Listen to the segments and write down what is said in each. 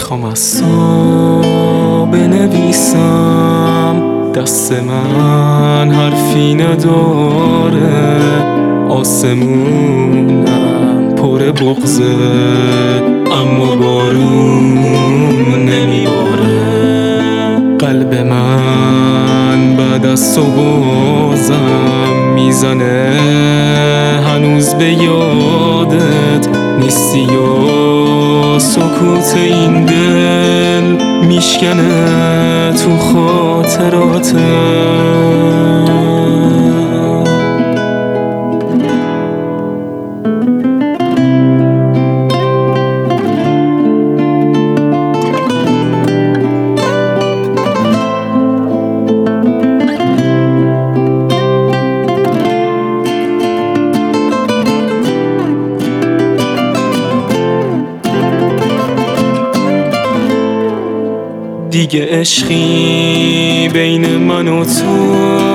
میخوام از تو بنویسم، دست من حرفی نداره، آسمونم پر بغضه اما بارون نمیباره. قلب من بعد از تو بازم میزنه، هنوز به یادت نیستی و سکوت این دل میشکنه تو خاطراتت. دیگه عشقی بین من و تو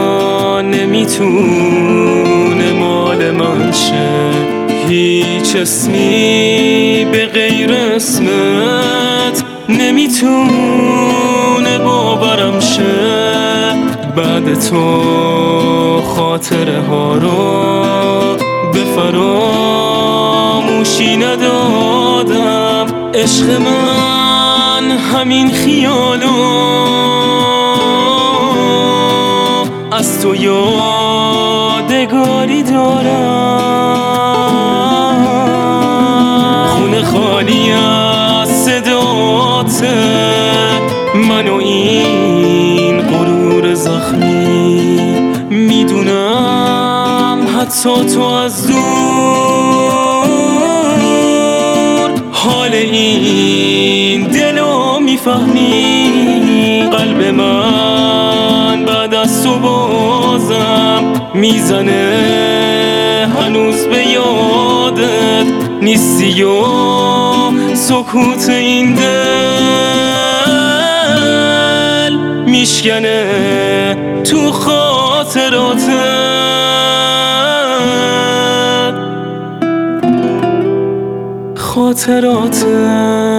نمیتونه مال من شه، هیچ اسمی به غیر اسمت نمیتونه باورم شه. بعد تو خاطره ها رو به فراموشی ندادم، عشق من همین خیالو از تو یادگاری دارم. خونه خالی از صداته، من و این غرور زخمی، میدونم حتی تو از دور حال این دلو میفهمی. قلب من بعد از تو بازم میزنه، هنوز به یادت نیستی و سکوت این دل میشکنه تو خاطراتت.